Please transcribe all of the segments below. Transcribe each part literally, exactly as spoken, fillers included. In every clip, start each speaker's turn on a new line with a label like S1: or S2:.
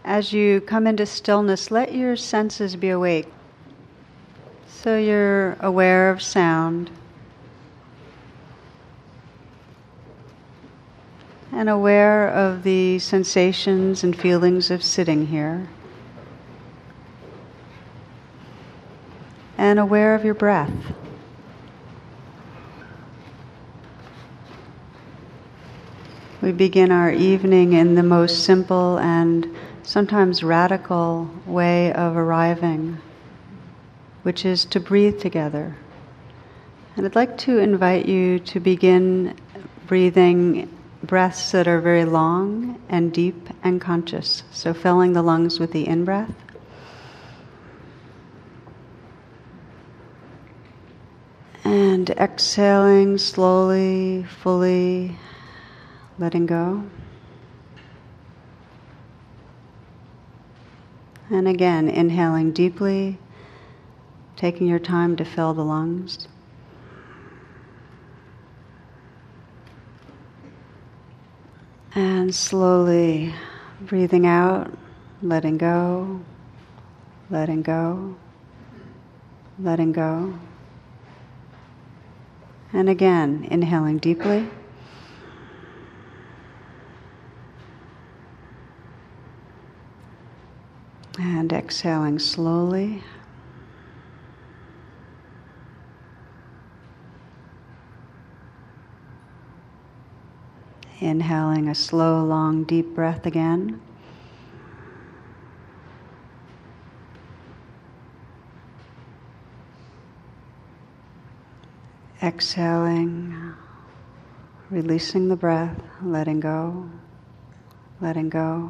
S1: as you come into stillness, let your senses be awake. So you're aware of sound and aware of the sensations and feelings of sitting here, and aware of your breath. We begin our evening in the most simple and sometimes radical way of arriving, which is to breathe together. And I'd like to invite you to begin breathing breaths that are very long and deep and conscious. So filling the lungs with the in-breath. And exhaling slowly, fully, letting go. And again, inhaling deeply, taking your time to fill the lungs. And slowly breathing out, letting go, letting go, letting go. And again, inhaling deeply. And exhaling slowly. Inhaling a slow, long, deep breath again. Exhaling, releasing the breath, letting go, letting go.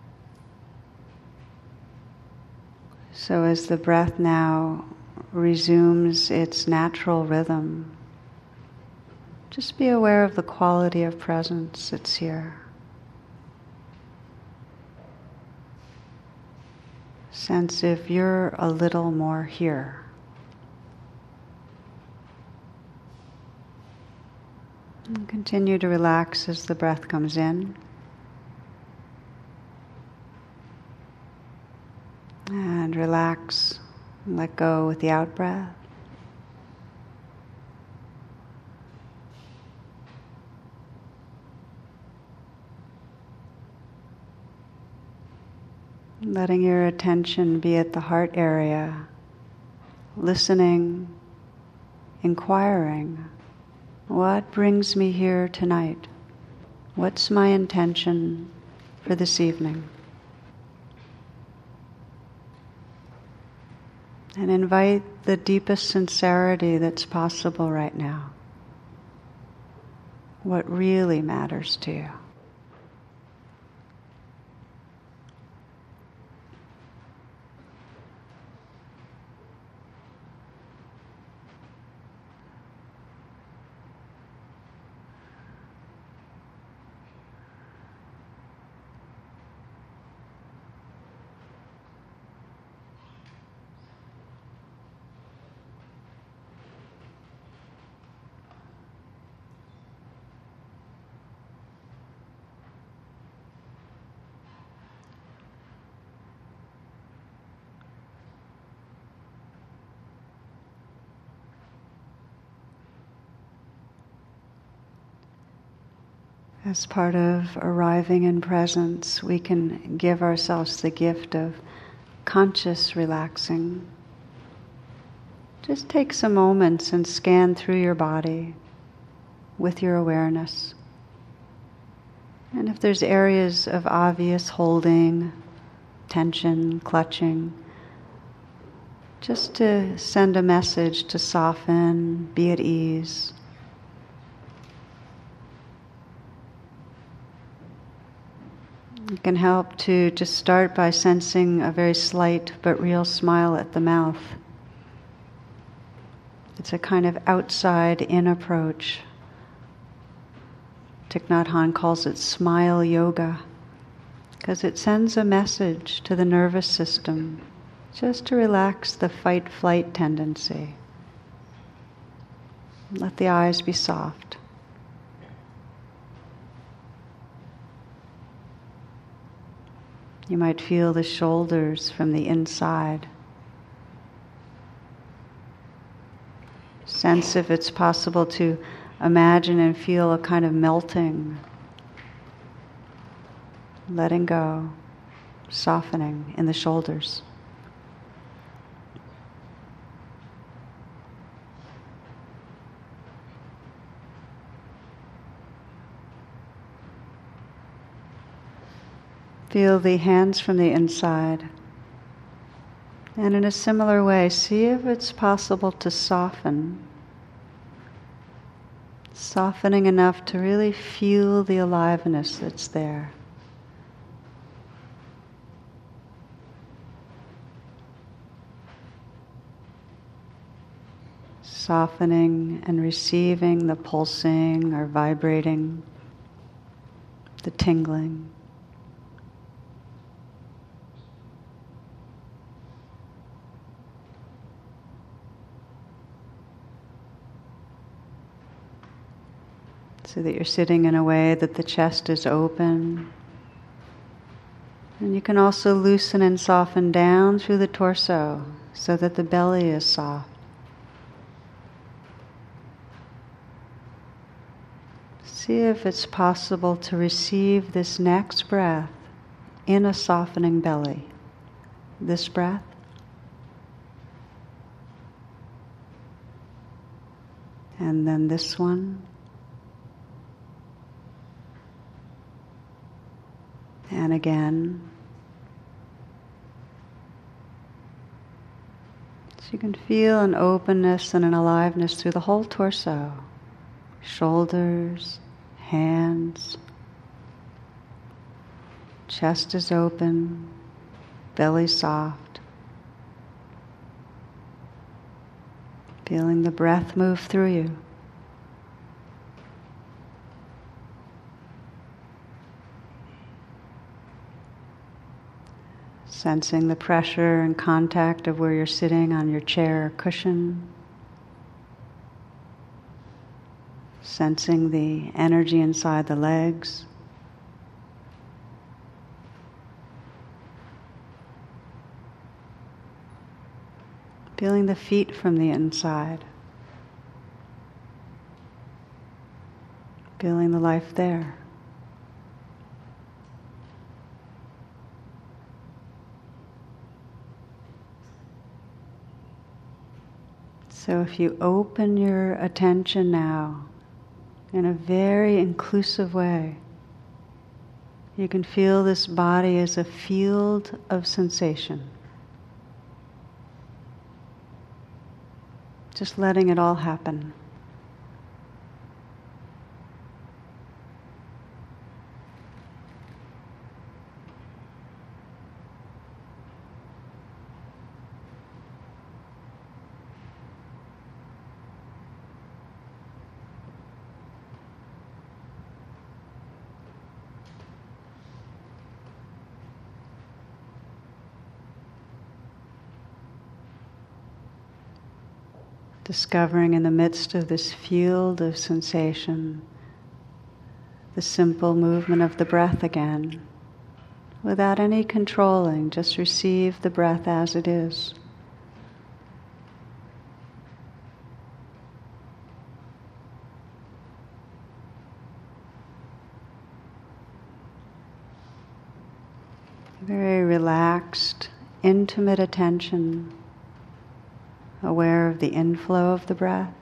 S1: So as the breath now resumes its natural rhythm, just be aware of the quality of presence that's here. Sense if you're a little more here. And continue to relax as the breath comes in. And relax and let go with the out-breath. Letting your attention be at the heart area, listening, inquiring. What brings me here tonight? What's my intention for this evening? And invite the deepest sincerity that's possible right now. What really matters to you. As part of arriving in presence, we can give ourselves the gift of conscious relaxing. Just take some moments and scan through your body with your awareness. And if there's areas of obvious holding, tension, clutching, just to send a message to soften, be at ease. It can help to just start by sensing a very slight but real smile at the mouth. It's a kind of outside-in approach. Thich Nhat Hanh calls it smile yoga, because it sends a message to the nervous system just to relax the fight-flight tendency. Let the eyes be soft. You might feel the shoulders from the inside. Sense if it's possible to imagine and feel a kind of melting, letting go, softening in the shoulders. Feel the hands from the inside. And in a similar way, see if it's possible to soften. Softening enough to really feel the aliveness that's there. Softening and receiving the pulsing or vibrating, the tingling. So that you're sitting in a way that the chest is open. And you can also loosen and soften down through the torso so that the belly is soft. See if it's possible to receive this next breath in a softening belly. This breath. And then this one. And again. So you can feel an openness and an aliveness through the whole torso. Shoulders, hands. Chest is open, belly soft. Feeling the breath move through you. Sensing the pressure and contact of where you're sitting on your chair or cushion. Sensing the energy inside the legs. Feeling the feet from the inside. Feeling the life there. So if you open your attention now in a very inclusive way, you can feel this body as a field of sensation. Just letting it all happen. Discovering in the midst of this field of sensation the simple movement of the breath again, without any controlling, just receive the breath as it is. Very relaxed, intimate attention. Aware of the inflow of the breath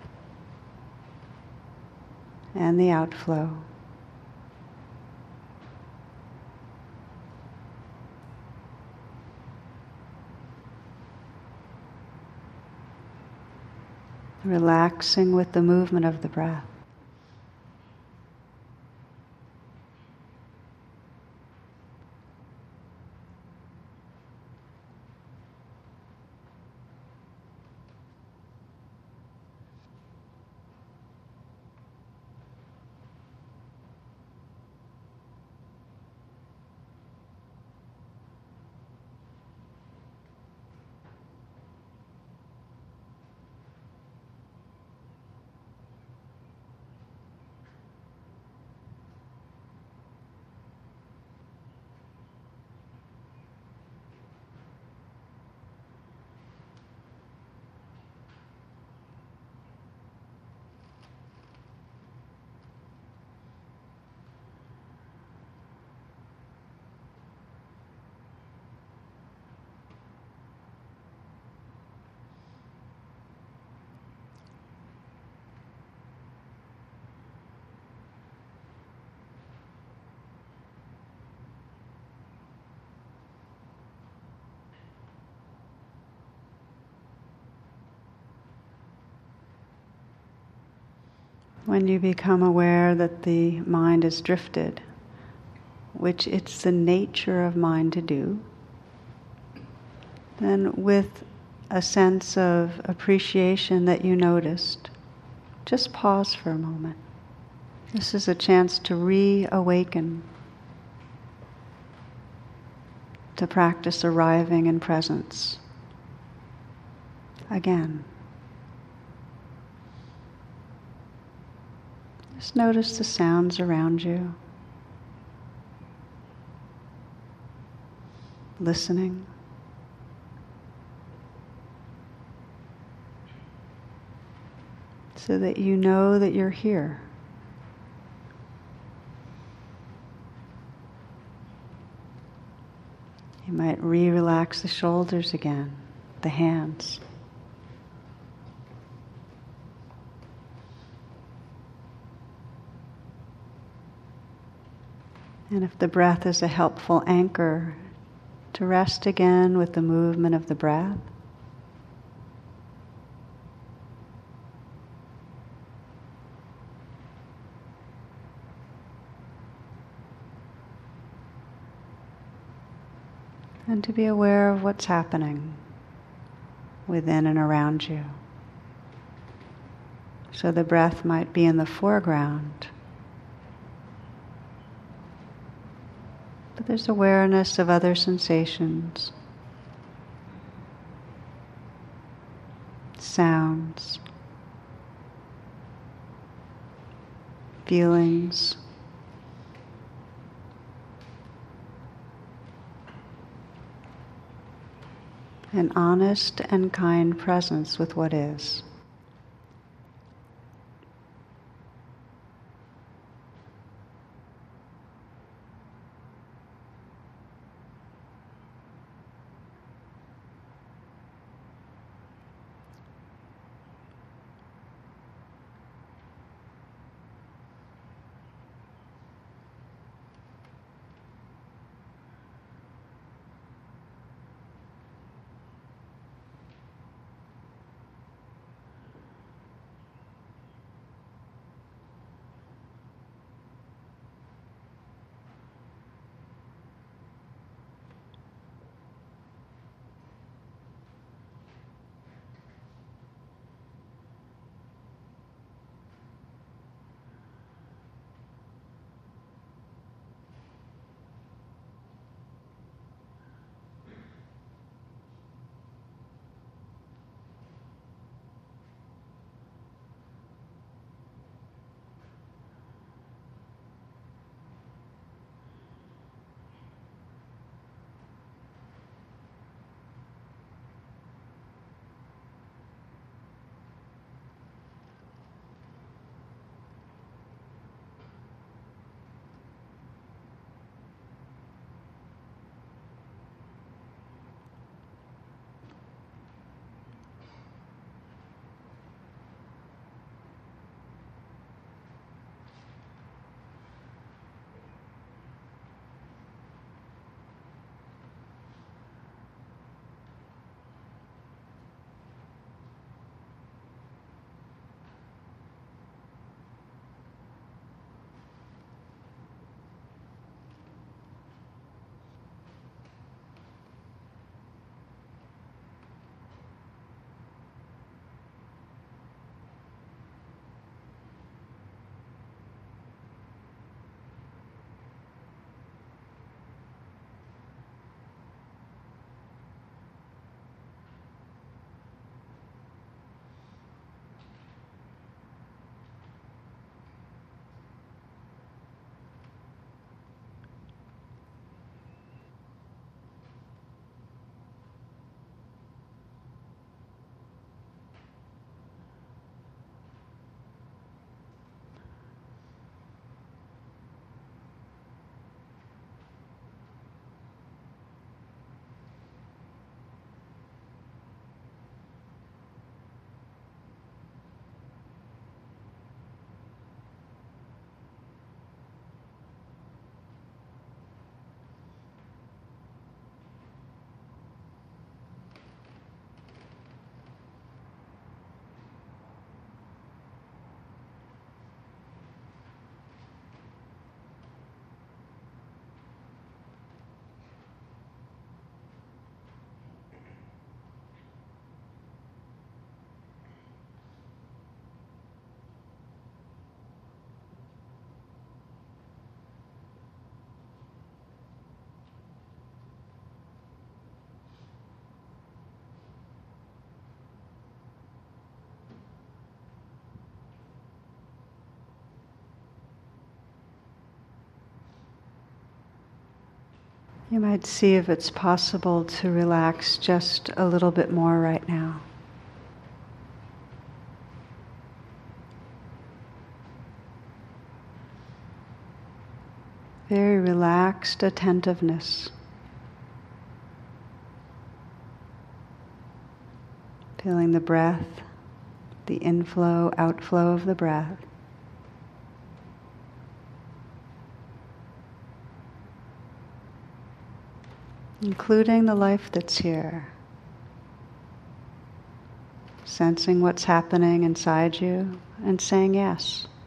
S1: and the outflow. Relaxing with the movement of the breath. When you become aware that the mind is drifted, which it's the nature of mind to do, then with a sense of appreciation that you noticed, just pause for a moment. This is a chance to reawaken, to practice arriving in presence again. Just notice the sounds around you. Listening. So that you know that you're here. You might re-relax the shoulders again, the hands. And if the breath is a helpful anchor, to rest again with the movement of the breath. And to be aware of what's happening within and around you. So the breath might be in the foreground, but there's awareness of other sensations, sounds, feelings, an honest and kind presence with what is. You might see if it's possible to relax just a little bit more right now. Very relaxed attentiveness. Feeling the breath, the inflow, outflow of the breath. Including the life that's here. Sensing what's happening inside you and saying yes.